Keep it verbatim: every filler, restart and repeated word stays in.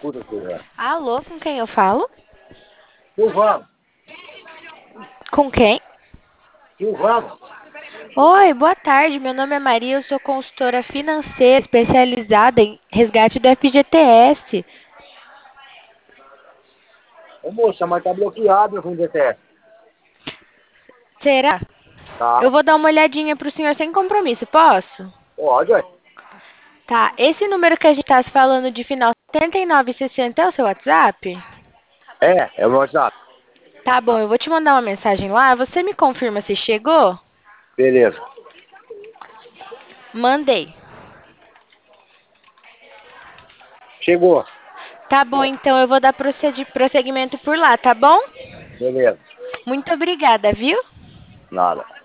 Escuta, Silvana. Alô, com quem eu falo? Silvano, Com quem? Silvano. Oi, boa tarde. Meu nome é Maria, eu sou consultora financeira especializada em resgate do F G T S. Ô moça, mas tá bloqueado com o D T S. Será? Eu Tá? vou dar uma olhadinha pro senhor sem compromisso, posso? Pode, ué. Tá, esse número que a gente tá se falando de final setenta e nove sessenta é o seu WhatsApp? É, é o meu WhatsApp. Tá bom, eu vou te mandar uma mensagem lá. Você me confirma se chegou? Beleza. Mandei. Chegou. Tá bom, então eu vou dar procedi- prosseguimento por lá, tá bom? Beleza. Muito obrigada, viu? Nada.